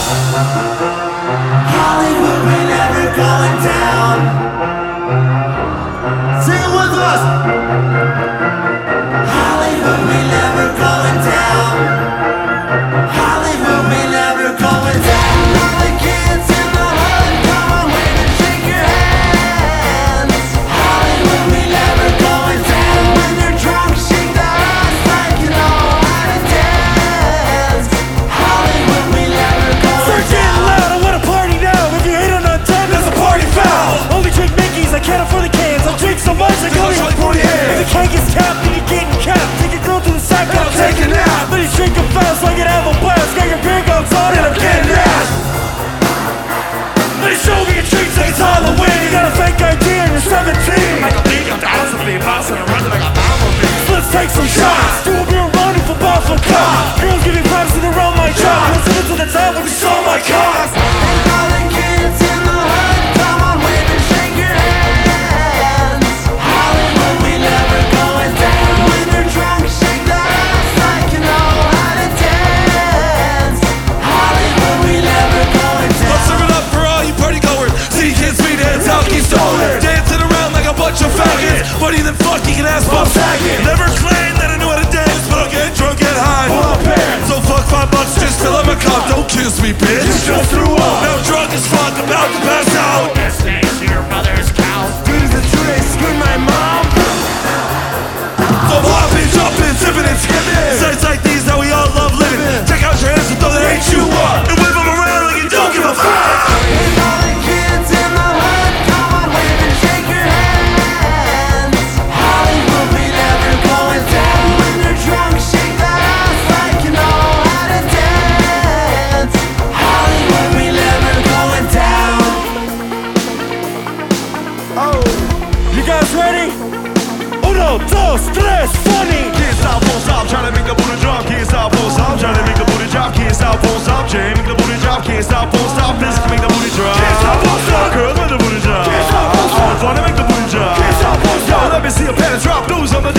Hollywood, we never going down. Sing it with us. Hollywood, we never going down. Hollywood, we never going down. All the kids in the hood, come on, wave and shake your hands. Hollywood, we never going down. When you're drunk, shake the ass like you know how to dance. Hollywood, we never going Start getting loud, I wanna party now. If you hate on a time, there's a party foul. Only drink Mickey's, I can't afford the cans. I drink so much, I go like 40 hands. If the can gets capped, then you're getting capped. Take your girl to the side, go take a nap. But he's drinking fast, so I can have a blast. Got your beer guns on and I'm getting ass. Let me show me your treats like it's Halloween. You got a fake ID and you're 17. Like a big, I'm down to be boss and I'm running like a bumblebee. Let's take some shots. Do a beer running for Buffalo Cop. Girls giving props to the around my job. Listen to the top when you saw my cost. And all the kids in the hood, come on, wave and shake your hands. Hollywood, we never going down. When you're drunk, shake the ass like you know how to dance. Hollywood, we never going down. I'm serving up for all you party goers. City kids, we dance out, keep stolen. Dancing around like a bunch of faggots. Funny than fuck, you can ask Bob Saget. Never claimed that I knew how to dance, but I'll get drunk, get high. So fuck $5, just fill up my cup. Don't kiss me, bitch. You just threw up. Now I'm drunk as fuck, about to pass out. This next to your mother's couch. Dude, is it true they screwed my mom? So hopping, jumping, sipping and skipping. Sights like these, how we all love living. Check out your hands and throw that ain't you up. And whip them around like you don't give a fuck. And all the kids in the hood, come on, wave and shake your hands. Hollywood, we never going down. When you're drunk, shake that ass like you know how to dance. Hollywood, we never going down. Oh, you guys ready? Uno, dos, tres, funny. Can't stop, won't stop, trying to make the booty drop. Can't stop, won't stop, trying to make the booty drop. Can't stop, won't stop, Jay, make the booty drop. Can't stop, won't stop, this can make the booty drop. Can't stop, won't stop. Girls make the booty drop. Can't stop, won't stop. Fun to make the booty drop. Can't stop, won't Yo, stop. let me see a pen drop. News on the